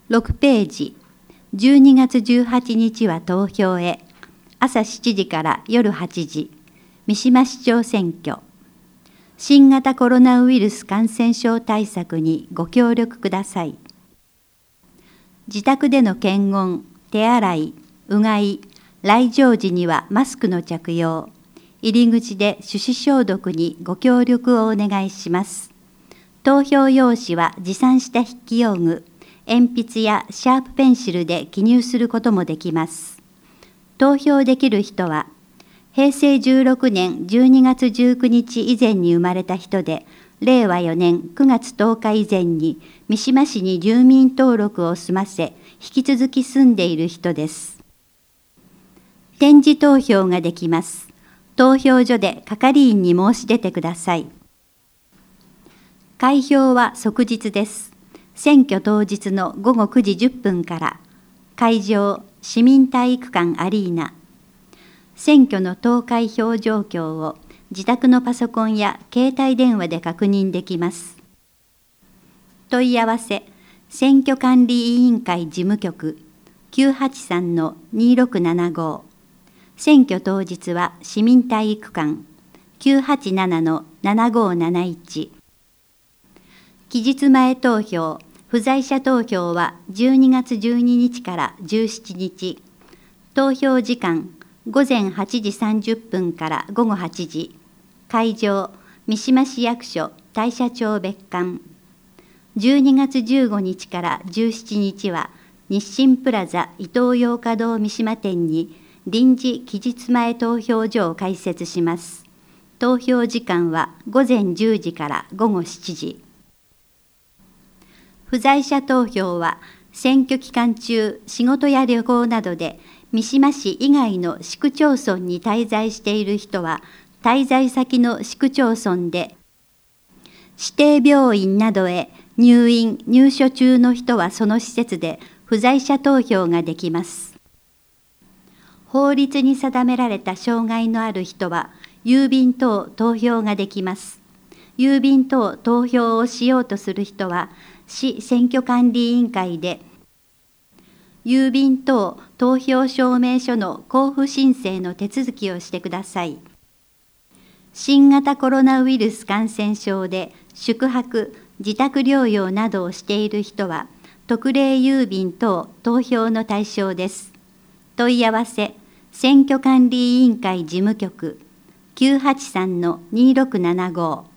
6ページ、12月18日は投票へ。朝7時から夜8時、三島市長選挙。新型コロナウイルス感染症対策にご協力ください。自宅での検温、手洗い、うがい、来場時にはマスクの着用、入り口で手指消毒にご協力をお願いします。投票用紙は持参した筆記用具、鉛筆やシャープペンシルで記入することもできます。投票できる人は、平成16年12月19日以前に生まれた人で、令和4年9月10日以前に三島市に住民登録を済ませ、引き続き住んでいる人です。点字投票ができます。投票所で係員に申し出てください。開票は即日です。選挙当日の午後9時10分から、会場市民体育館アリーナ。選挙の投開票状況を自宅のパソコンや携帯電話で確認できます。問い合わせ、選挙管理委員会事務局 983-2675。選挙当日は市民体育館 987-7571。期日前投票、不在者投票は12月12日から17日。投票時間、午前8時30分から午後8時。会場、三島市役所大社町別館。12月15日から17日は、日清プラザイトーヨーカドー三島店に臨時期日前投票所を開設します。投票時間は午前10時から午後7時。不在者投票は、選挙期間中、仕事や旅行などで、三島市以外の市区町村に滞在している人は、滞在先の市区町村で、指定病院などへ入院・入所中の人はその施設で不在者投票ができます。法律に定められた障害のある人は、郵便等投票ができます。郵便等投票をしようとする人は、市選挙管理委員会で、郵便等投票証明書の交付申請の手続きをしてください。新型コロナウイルス感染症で宿泊、自宅療養などをしている人は、特例郵便等投票の対象です。問い合わせ、選挙管理委員会事務局 983-2675